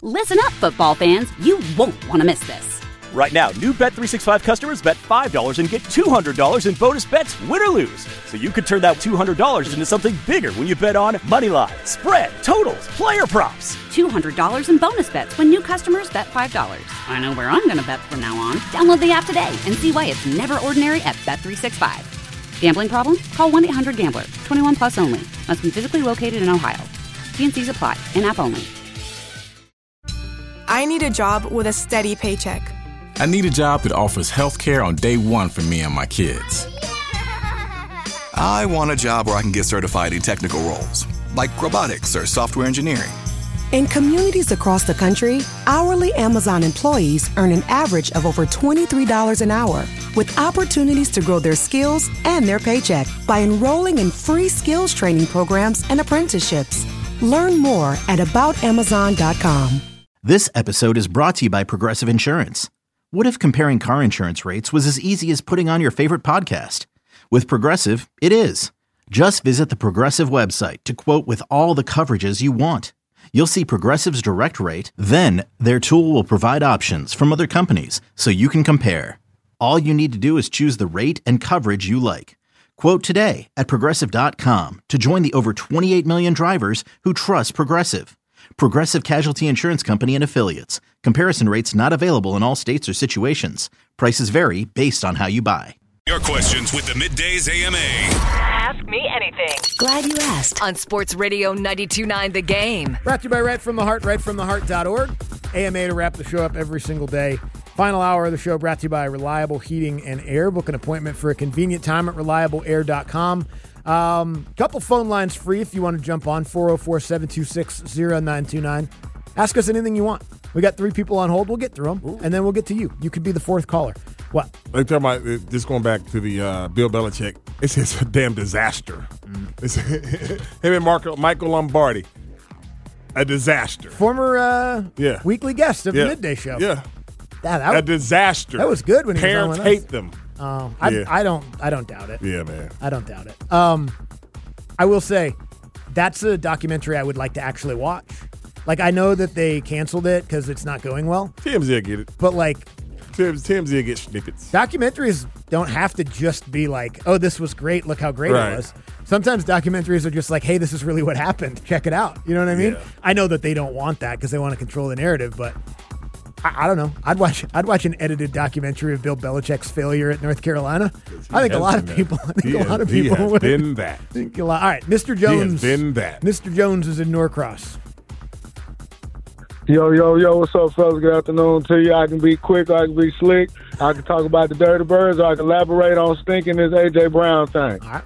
Listen up, football fans. You won't want to miss this. Right now, new Bet365 customers bet $5 and get $200 in bonus bets, win or lose. So you could turn that $200 into something bigger when you bet on money line, spread, totals, player props. $200 in bonus bets when new customers bet $5. I know where I'm going to bet from now on. Download the app today and see why it's never ordinary at Bet365. Gambling problem? Call 1-800-GAMBLER. 21 plus only. Must be physically located in Ohio. T&Cs apply. In-app only. I need a job with a steady paycheck. I need a job that offers health care on day one for me and my kids. I want a job where I can get certified in technical roles, like robotics or software engineering. In communities across the country, hourly Amazon employees earn an average of over $23 an hour, with opportunities to grow their skills and their paycheck by enrolling in free skills training programs and apprenticeships. Learn more at aboutamazon.com. This episode is brought to you by Progressive Insurance. What if comparing car insurance rates was as easy as putting on your favorite podcast? With Progressive, it is. Just visit the Progressive website to quote with all the coverages you want. You'll see Progressive's direct rate, then their tool will provide options from other companies so you can compare. All you need to do is choose the rate and coverage you like. Quote today at Progressive.com to join the over 28 million drivers who trust Progressive. Progressive Casualty Insurance Company and Affiliates. Comparison rates not available in all states or situations. Prices vary based on how you buy. Your questions with the Middays AMA. Ask me anything. Glad you asked. On Sports Radio 92.9 The Game. Brought to you by Right From the Heart, rightfromtheheart.org. AMA to wrap the show up every single day. Final hour of the show brought to you by Reliable Heating and Air. Book an appointment for a convenient time at reliableair.com. Couple phone lines free if you want to jump on, 404-726-0929. Ask us anything you want. We got 3 people on hold. We'll get through them, and then we'll get to you. You could be the 4th caller. What? They're talking about, just going back to the Bill Belichick, it's a damn disaster. It's him and Michael Lombardi, a disaster. Former weekly guest of the Midday Show. Yeah. A disaster. That was good when he Parents was on with us. hate them. I don't doubt it. Yeah, man. I don't doubt it. I will say that's a documentary I would like to actually watch. Like, I know that they canceled it because it's not going well. TMZ will get it. But, like, TMZ will get snippets. Documentaries don't have to just be like, oh, this was great, look how great it was. Sometimes documentaries are just like, hey, this is really what happened. Check it out. You know what I mean? Yeah. I know that they don't want that because they want to control the narrative, but I don't know. I'd watch an edited documentary of Bill Belichick's failure at North Carolina. I think a lot of people would. Been that. All right, Mr. Jones. He has been that. Mr. Jones is in Norcross. Yo, what's up, fellas? Good afternoon to you. I can be quick, I can be slick. I can talk about the Dirty Birds, or I can elaborate on stinking this A.J. Brown thing. All right.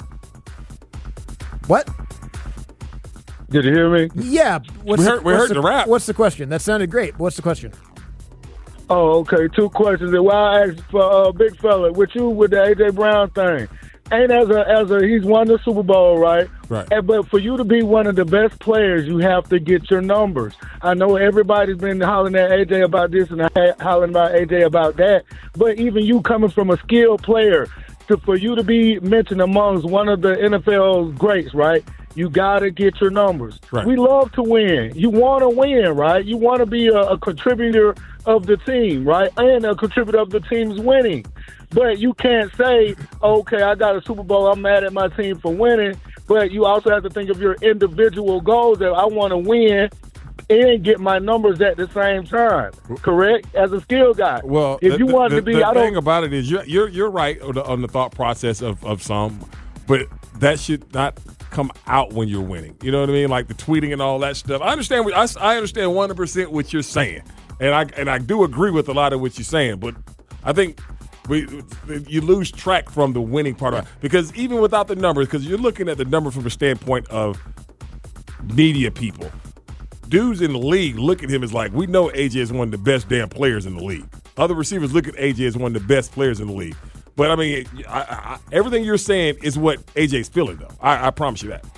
What? Did you hear me? Yeah. We heard the rap. What's the question? That sounded great. What's the question? Oh, okay. 2 questions. Well, I asked for big fella with the A.J. Brown thing. Ain't he's won the Super Bowl, right? Right. But for you to be one of the best players, you have to get your numbers. I know everybody's been hollering at AJ about this and hollering about AJ about that. But even you coming from a skilled player, for you to be mentioned amongst one of the NFL's greats, right? You got to get your numbers. Right. We love to win. You want to win, right? You want to be a contributor of the team, right? And a contributor of the team's winning. But you can't say, okay, I got a Super Bowl, I'm mad at my team for winning. But you also have to think of your individual goals that I want to win and get my numbers at the same time, correct? As a skill guy. Well, if you wanted to be, the thing about it is you're right on the thought process of some, but that should not come out when you're winning. You know what I mean? Like the tweeting and all that stuff. I understand 100% what you're saying, and I do agree with a lot of what you're saying, but I think you lose track from the winning part of it. Because even without the numbers, because you're looking at the number from a standpoint of media people, dudes in the league look at him as like, we know AJ is one of the best damn players in the league. Other receivers look at AJ as one of the best players in the league. But, I mean, everything you're saying is what AJ's feeling, though. I promise you that.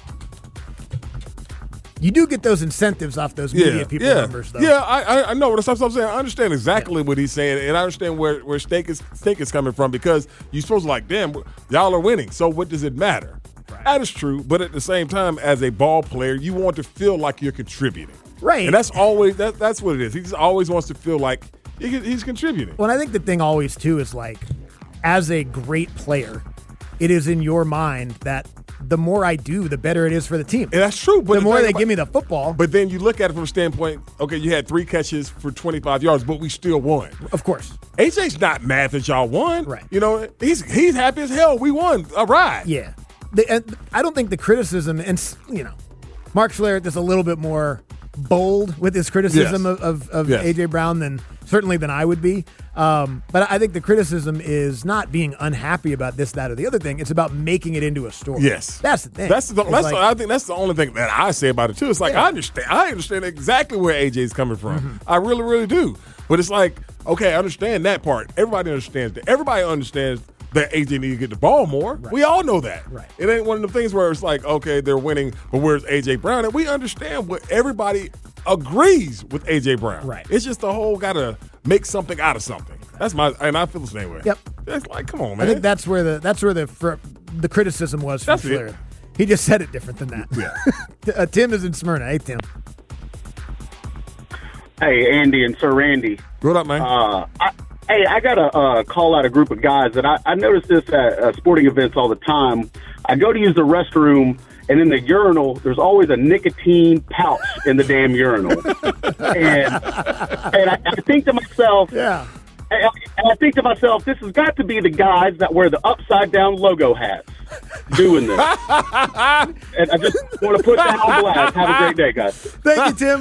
You do get those incentives off those media people numbers, though. Yeah, I know what I'm saying. I understand exactly what he's saying, and I understand where stake is coming from, because you're supposed to like, damn, y'all are winning, so what does it matter? Right. That is true, but at the same time, as a ball player, you want to feel like you're contributing. Right. And that's always that's what it is. He just always wants to feel like he's contributing. Well, I think the thing always, too, is like, as a great player, it is in your mind that the more I do, the better it is for the team. And that's true. But the more they give me the football. But then you look at it from a standpoint, okay, you had 3 catches for 25 yards, but we still won. Of course. AJ's not mad that y'all won. Right. You know, he's happy as hell. We won. All right. Yeah. I don't think the criticism, and, you know, Mark Schlereth is a little bit more bold with his criticism of A.J. Brown than I would be. But I think the criticism is not being unhappy about this, that, or the other thing. It's about making it into a story. Yes. That's the thing. I think that's the only thing that I say about it, too. It's like, I understand exactly where AJ's coming from. Mm-hmm. I really, really do. But it's like, okay, I understand that part. Everybody understands that. Everybody understands that AJ needs to get the ball more. Right. We all know that. Right. It ain't one of the things where it's like, okay, they're winning, but where's AJ Brown? And we understand what everybody agrees with AJ Brown. Right. It's just the whole got to make something out of something. That's and I feel the same way. Yep. It's like, come on, man. I think that's where the criticism was from Schlereth. He just said it different than that. Yeah. Tim is in Smyrna. Hey, Tim. Hey, Andy and Sir Randy. What up, man? I got to call out a group of guys that I notice this at sporting events all the time. I go to use the restroom, and in the urinal, there's always a nicotine pouch in the damn urinal. and I think to myself, and I think to myself, this has got to be the guys that wear the upside-down logo hats doing this. And I just want to put that on blast. Have a great day, guys. Thank you, Tim.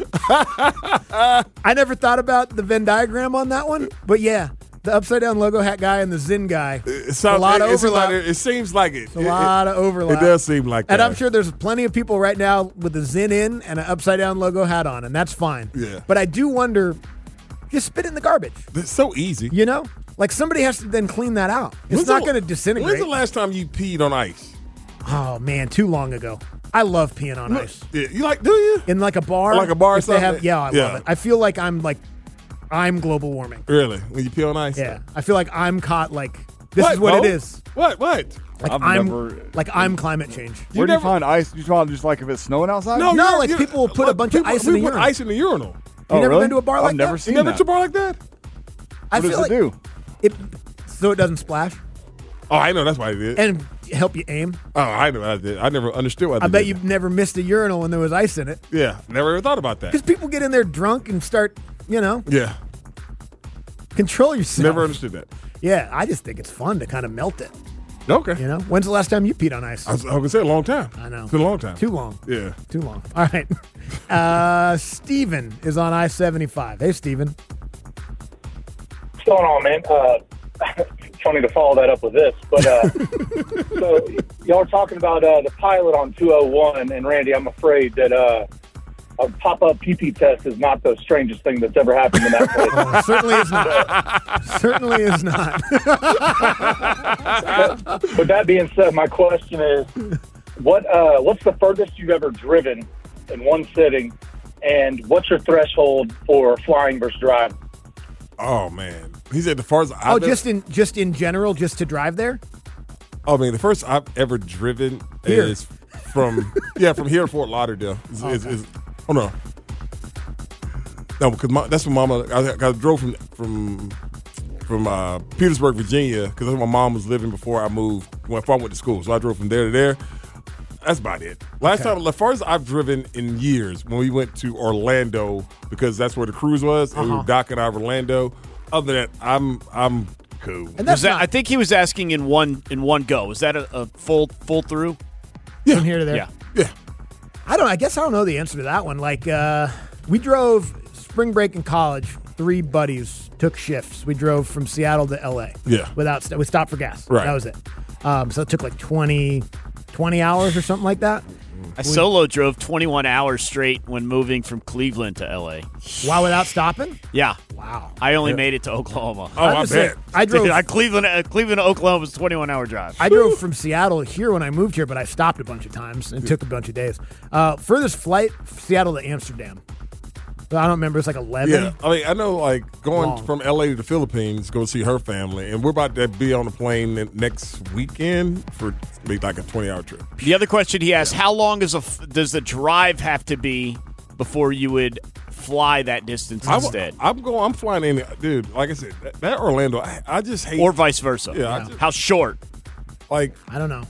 I never thought about the Venn diagram on that one, but yeah, the upside-down logo hat guy and the Zin guy. A lot of overlap. It seems like it. It's a lot of overlap. It does seem like that. And I'm sure there's plenty of people right now with the Zin in and an upside-down logo hat on, and that's fine. Yeah. But I do wonder, just spit it in the garbage. It's so easy. You know? Like, somebody has to then clean that out. It's not going to disintegrate. When's the last time you peed on ice? Oh, man, too long ago. I love peeing on ice. Yeah, do you? In like a bar? Like a bar or something? I love it. I feel like I'm global warming. Really? When you pee on ice? Yeah. I feel like I'm caught this is what it is. What? Like I'm climate change. Where do you find ice? You find just like if it's snowing outside? No, like people will put a bunch of ice in the urinal. Ice in the urinal. You never been to a bar like that? I've never seen that. You never that. to a bar like that? I what feel does it do? So it doesn't splash? Oh, I know. That's why I did. And help you aim? Oh, I know. I did. I never understood what I bet you've never missed a urinal when there was ice in it. Yeah, never ever thought about that. Because people get in there drunk and start, Yeah. Control yourself. Never understood that. Yeah, I just think it's fun to kind of melt it. Okay. When's the last time you peed on ice? I was going to say a long time. I know. It's been a long time. Too long. Yeah. Too long. All right. Steven is on I-75. Hey, Steven. What's going on, man? Funny to follow that up with this, but so y'all are talking about the pilot on 201, and Randy, I'm afraid that a pop-up PP test is not the strangest thing that's ever happened in that place. Oh, certainly is not. Certainly is not. With that being said, my question is, what's the furthest you've ever driven in one sitting, and what's your threshold for flying versus driving? Oh man, he said the farthest. I've just in general, just to drive there. Oh, I mean, the first I've ever driven is from here to Fort Lauderdale. Oh no, because that's when Mama. I drove from Petersburg, Virginia, because that's where my mom was living before I moved. Before I went to school, so I drove from there to there. That's about it. Last time, as far as I've driven in years, when we went to Orlando, because that's where the cruise was, and we were docking out of Orlando. Other than that, I'm cool. And I think he was asking in one go. Is that a full through? Yeah. From here to there? Yeah. I guess I don't know the answer to that one. Like, we drove spring break in college. 3 buddies took shifts. We drove from Seattle to L.A. Yeah. We stopped for gas. Right. That was it. So it took like 20 hours or something like that. I solo drove 21 hours straight when moving from Cleveland to L.A. Wow, without stopping? Yeah. Wow. I only made it to Oklahoma. Oh, I bet. I drove Cleveland to Oklahoma was a 21-hour drive. I drove from Seattle here when I moved here, but I stopped a bunch of times and took a bunch of days. Furthest flight, Seattle to Amsterdam. I don't remember. It's like 11. Yeah, I mean, I know, like, going Long. from L.A. to the Philippines, go see her family, and we're about to be on the plane next weekend for maybe like a 20-hour trip. The other question he asked, how long does the drive have to be before you would fly that distance instead. I'm flying in, dude. Like I said, that Orlando, I just hate. Or vice versa. Yeah. How short? I don't know.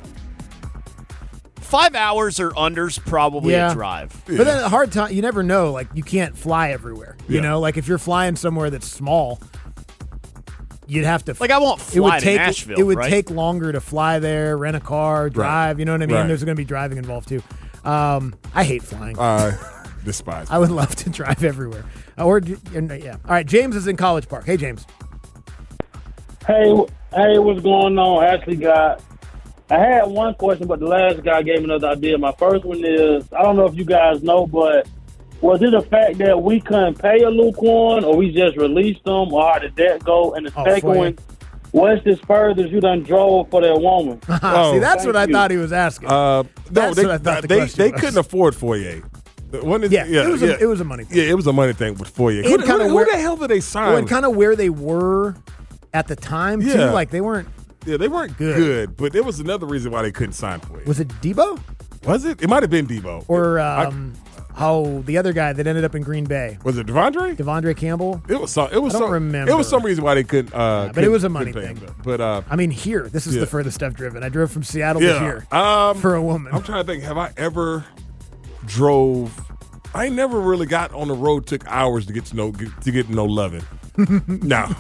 5 hours or under's probably a drive. But then a hard time, you never know. Like, you can't fly everywhere. You know, like if you're flying somewhere that's small, you'd have to. Like, I won't fly to Nashville. It would right? take longer to fly there, rent a car, drive. Right. You know what I mean? Right. There's going to be driving involved too. I hate flying. Despise. I would love to drive everywhere. All right, James is in College Park. Hey, James. Hey, what's going on, Ashley guy? I had one question, but the last guy gave me another idea. My first one is, I don't know if you guys know, but was it the fact that we couldn't pay a Luke Warren, or we just released them, or how did that go? And the second one, what's this furthest you done drove for that woman? See, that's what I thought he was asking. No, That's what I thought the question they was. couldn't afford Foyer. It was a money thing. Yeah, it was a money thing with Foyer. Who the hell did they sign? Well, and kind of where they were at the time, too. Yeah. Like, they weren't. Yeah, they weren't good, but there was another reason why they couldn't sign Foyer. Was it Debo? Was it? It might have been Debo. Or the other guy that ended up in Green Bay. Was it Devondre? Devondre Campbell? It was some. It was I don't some. remember. It was some reason why they couldn't. But it was a money thing. But I mean, here, this is the furthest I've driven. I drove from Seattle yeah, to here for a woman. I'm trying to think. Have I ever drove? I never really got on the road. Took hours to get to know loving. No.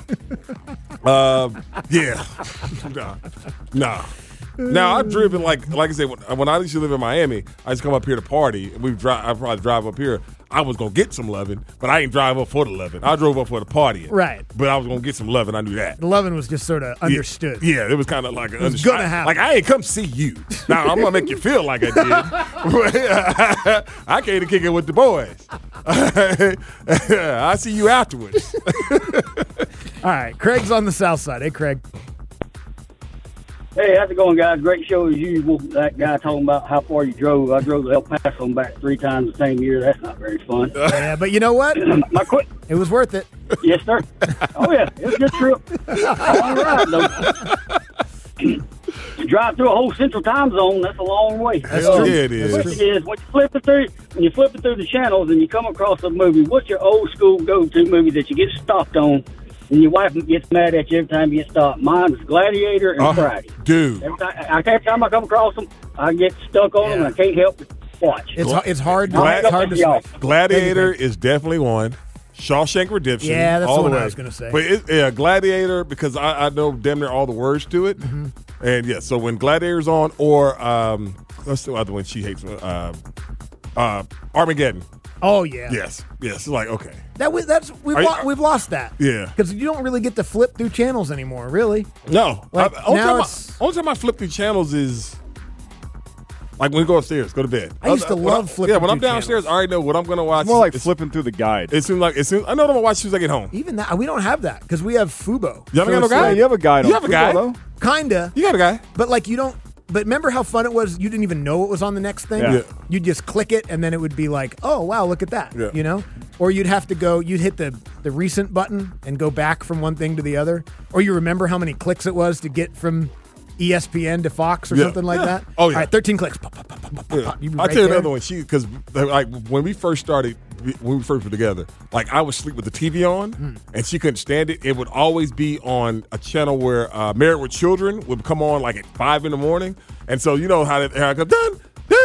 Yeah. No. Now I've driven like I said when I used to live in Miami, I just come up here to party and I probably drive up here. I was gonna get some loving, but I ain't drive up for the loving. I drove up for the party. Right. But I was gonna get some loving. I knew that. The loving was just sort of understood. Yeah, it was kind of like it was gonna happen. Like I ain't come see you. Now I'm gonna make you feel like I did. I came to kick it with the boys. I see you afterwards. All right, Craig's on the south side. Hey, Craig. Hey, how's it going, guys? Great show as usual. That guy talking about how far you drove. I drove to El Paso and back 3 times the same year. That's not very fun. Yeah, but you know what? It was worth it. Yes, sir. Oh, yeah. It was a good trip. Long ride, though. To drive through a whole central time zone, that's a long way. That's true. Yeah, it is. The question is, when you're flipping through the channels and you come across a movie, what's your old school go-to movie that you get stopped on? And your wife gets mad at you every time you get stopped. Mine is Gladiator and Friday. Dude. Every time I come across them, I get stuck on them and I can't help but watch. It's hard to switch. Gladiator is definitely one. Shawshank Redemption. Yeah, that's all the one way. I was going to say. But Gladiator, because I know damn near all the words to it. Mm-hmm. And yeah, so when Gladiator's on, or what's the other one she hates? Armageddon. Oh yeah. Yes. It's like okay. We've lost that. Yeah. Because you don't really get to flip through channels anymore, really. No. Like, only time I flip through channels is like when we go upstairs, go to bed. I used to love flipping. Yeah, when I'm through downstairs, I already know what I'm going to watch. It's more like flipping through the guide. I know what I'm going to watch as soon as I get home. Even that, we don't have that because we have Fubo. You haven't got no guide? You have a guide. You have a guide? Though. Kinda. You got a guide. But like you don't. But remember how fun it was? You didn't even know what was on the next thing. Yeah. You'd just click it, and then it would be like, "Oh wow, look at that!" Yeah. You know. Or you'd have to go. You'd hit the recent button and go back from one thing to the other. Or you remember how many clicks it was to get from ESPN to Fox or something like that. Oh yeah. All right, 13 clicks. Pop, pop, pop, pop, pop, pop. I'll tell you another one. Because like when we first started, when we first were together, like I would sleep with the TV on, and she couldn't stand it. It would always be on a channel where Married with Children would come on like at 5 a.m. And so you know how it goes, dun.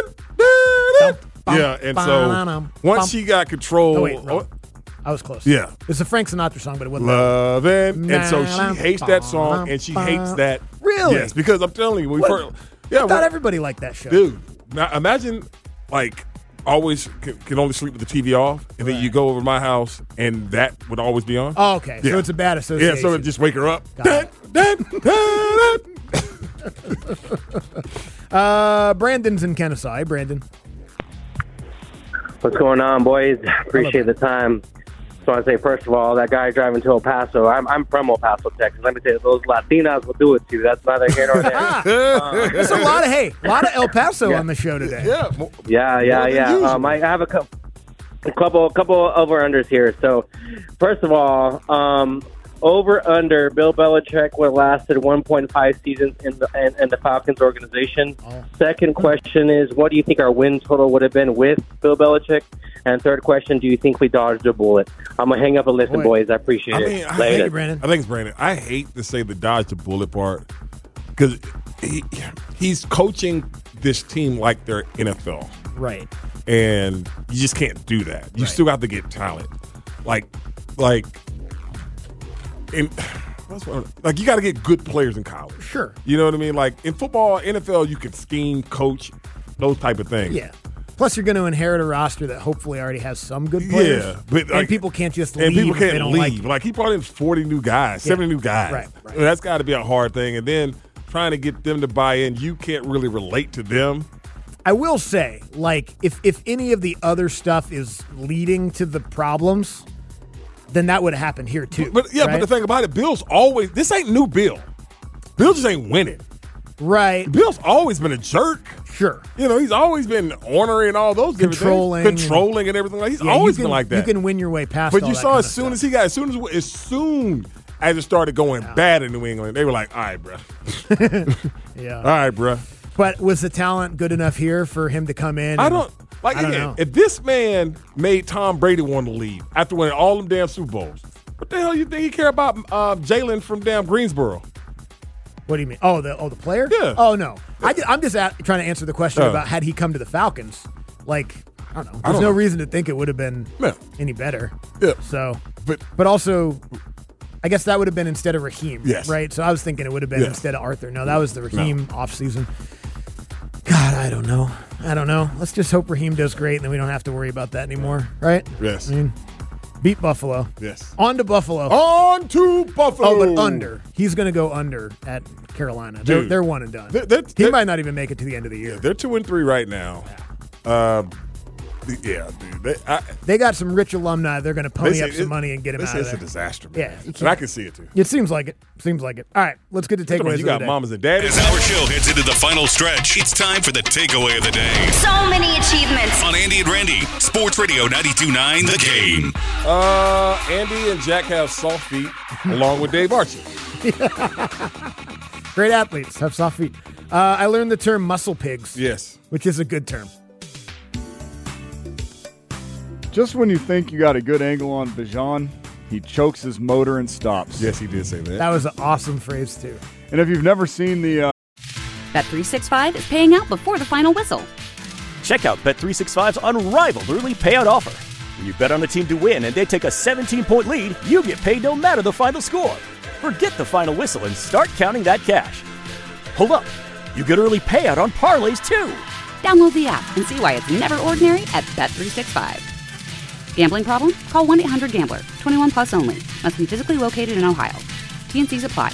Yeah, and so once she got control. Oh, wait, wrong. I was close. Yeah. It's a Frank Sinatra song, but it wasn't. Lovin'. And so she hates that song, and she hates that. Really? Yes, because I'm telling you, I thought everybody liked that show. Dude, now imagine, like, always can only sleep with the TV off, and then you go over to my house, and that would always be on. Oh, okay. So it's a bad association. Yeah, so it just wake her up. Brandon's in Kennesaw. Hey, Brandon. What's going on, boys? Appreciate the time. Just want to say, first of all, that guy driving to El Paso, I'm from El Paso, Texas. Let me tell you, those Latinas will do it too. That's neither here nor there. There's a lot of El Paso on the show today. Yeah. I have a couple over-unders here. So, first of all, over under Bill Belichick would have lasted 1.5 seasons in the Falcons organization. Second question is, what do you think our win total would have been with Bill Belichick? And third question, do you think we dodged a bullet? I'm going to hang up and listen, boys. I appreciate it. Later. Brandon. I think it's Brandon. I hate to say the dodge the bullet part because he's coaching this team like they're NFL. Right. And you just can't do that. You still have to get talent. Like you got to get good players in college. Sure. You know what I mean? Like in football, NFL, you can scheme, coach, those type of things. Yeah. Plus, you're going to inherit a roster that hopefully already has some good players. Yeah, but and people can't just leave. And people if they can't don't leave. Like he brought in 40 new guys, 70 new guys. Right. I mean, that's got to be a hard thing. And then trying to get them to buy in, you can't really relate to them. I will say, like, if any of the other stuff is leading to the problems, then that would have happened here too. But the thing about it, Bill's always – this ain't new Bill. Bill just ain't winning. Right. Bill's always been a jerk. Sure. You know, he's always been ornery and all those controlling and everything. He's always been like that. You can win your way past. But all you that saw kind as soon as it started going bad in New England, they were like, "All right, bro." Yeah. All right, bro. But was the talent good enough here for him to come in? I don't know. If this man made Tom Brady want to leave after winning all them damn Super Bowls, what the hell you think he care about Jalen from damn Greensboro? What do you mean? Oh, the player? Yeah. Oh, no. I'm just trying to answer the question about had he come to the Falcons. Like, I don't know. There's no reason to think it would have been any better. Yeah. So, but also, I guess that would have been instead of Raheem. Yes. Right? So I was thinking it would have been instead of Arthur. No, that was the Raheem offseason. God, I don't know. Let's just hope Raheem does great, and then we don't have to worry about that anymore. Right? Yes. I mean, beat Buffalo. Yes. On to Buffalo. On to Buffalo. Oh, but under. He's going to go under at Carolina. Dude, they're one and done. He might not even make it to the end of the year. They're 2-3 right now. Yeah, dude. They got some rich alumni. They're going to pony up some money and get him out of there. It's a disaster, man. Yeah. And I can see it, too. It seems like it. All right, let's get to takeaways. You got mamas and daddies. As our show heads into the final stretch, it's time for the takeaway of the day. So many achievements. On Andy and Randy, Sports Radio 92.9 The Game. Andy and Jack have soft feet, along with Dave Archie. Great athletes have soft feet. I learned the term muscle pigs. Yes. Which is a good term. Just when you think you got a good angle on Bijan, he chokes his motor and stops. Yes, he did say that. That was an awesome phrase, too. And if you've never seen the... Bet365 is paying out before the final whistle. Check out Bet365's unrivaled early payout offer. When you bet on a team to win and they take a 17-point lead, you get paid no matter the final score. Forget the final whistle and start counting that cash. Hold up. You get early payout on parlays, too. Download the app and see why it's never ordinary at Bet365. Gambling problem? Call 1-800-GAMBLER. 21 plus only. Must be physically located in Ohio. T&Cs apply.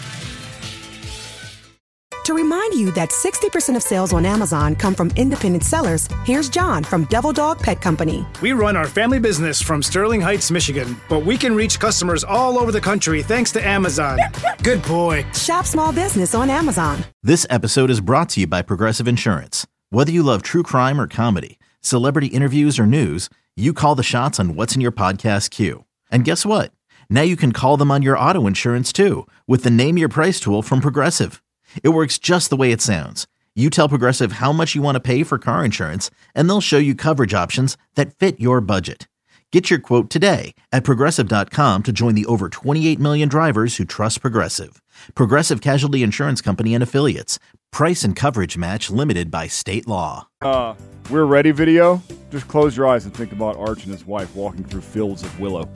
To remind you that 60% of sales on Amazon come from independent sellers, here's John from Devil Dog Pet Company. We run our family business from Sterling Heights, Michigan, but we can reach customers all over the country thanks to Amazon. Good boy. Shop small business on Amazon. This episode is brought to you by Progressive Insurance. Whether you love true crime or comedy, celebrity interviews or news, you call the shots on what's in your podcast queue. And guess what? Now you can call them on your auto insurance too with the Name Your Price tool from Progressive. It works just the way it sounds. You tell Progressive how much you want to pay for car insurance, and they'll show you coverage options that fit your budget. Get your quote today at Progressive.com to join the over 28 million drivers who trust Progressive. Progressive Casualty Insurance Company and Affiliates. Price and coverage match limited by state law. We're Ready video. Just close your eyes and think about Arch and his wife walking through fields of willow.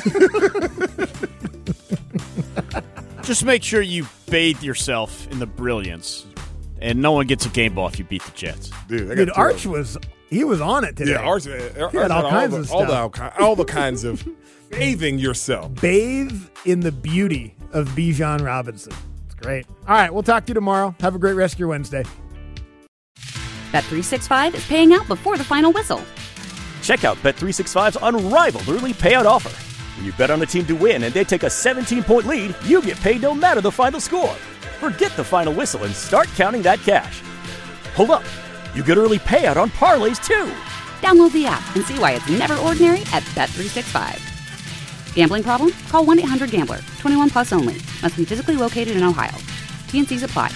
Just make sure you bathe yourself in the brilliance, and no one gets a game ball if you beat the Jets. Dude, Arch was on it today. Yeah, Arch he had all kinds of stuff. all the kinds of bathing yourself. Bathe in the beauty of Bijan Robinson. It's great. All right, we'll talk to you tomorrow. Have a great rest of your Wednesday. Bet365 is paying out before the final whistle. Check out Bet365's unrivaled early payout offer. When you bet on a team to win and they take a 17-point lead, you get paid no matter the final score. Forget the final whistle and start counting that cash. Hold up. You get early payout on parlays, too. Download the app and see why it's never ordinary at Bet365. Gambling problem? Call 1-800-GAMBLER. 21 plus only. Must be physically located in Ohio. T&Cs apply.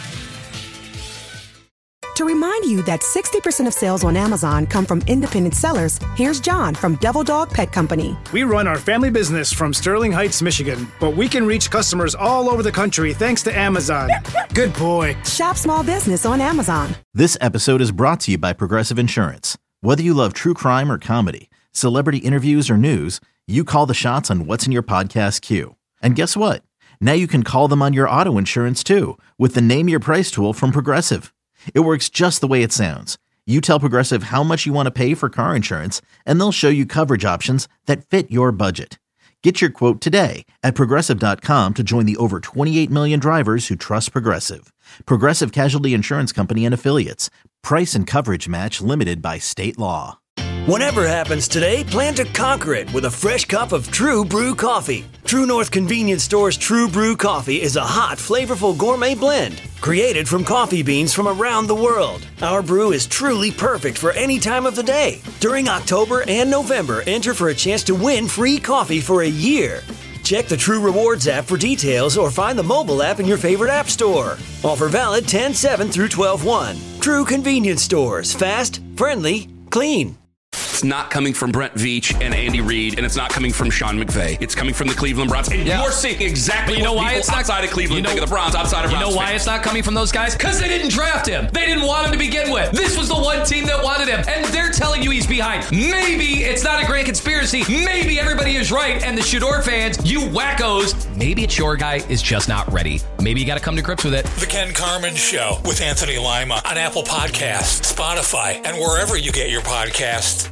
To remind you that 60% of sales on Amazon come from independent sellers, here's John from Devil Dog Pet Company. We run our family business from Sterling Heights, Michigan, but we can reach customers all over the country thanks to Amazon. Good boy. Shop small business on Amazon. This episode is brought to you by Progressive Insurance. Whether you love true crime or comedy, celebrity interviews or news, you call the shots on what's in your podcast queue. And guess what? Now you can call them on your auto insurance too with the Name Your Price tool from Progressive. It works just the way it sounds. You tell Progressive how much you want to pay for car insurance, and they'll show you coverage options that fit your budget. Get your quote today at Progressive.com to join the over 28 million drivers who trust Progressive. Progressive Casualty Insurance Company and Affiliates. Price and coverage match limited by state law. Whatever happens today, plan to conquer it with a fresh cup of True Brew coffee. True North Convenience Store's True Brew coffee is a hot, flavorful gourmet blend created from coffee beans from around the world. Our brew is truly perfect for any time of the day. During October and November, enter for a chance to win free coffee for a year. Check the True Rewards app for details or find the mobile app in your favorite app store. Offer valid 10/7 through 12/1. True Convenience Stores. Fast, friendly, clean. It's not coming from Brent Veach and Andy Reid, and it's not coming from Sean McVay. It's coming from the Cleveland Browns. And you're seeing exactly what people outside of Cleveland think of the Browns, outside of Browns You know why fans. it's not coming from those guys? Because they didn't draft him. They didn't want him to begin with. This was the one team that wanted him, and they're telling you he's behind. Maybe it's not a grand conspiracy. Maybe everybody is right, and the Shador fans, you wackos, maybe it's your guy is just not ready. Maybe you got to come to grips with it. The Ken Carman Show with Anthony Lima on Apple Podcasts, Spotify, and wherever you get your podcasts.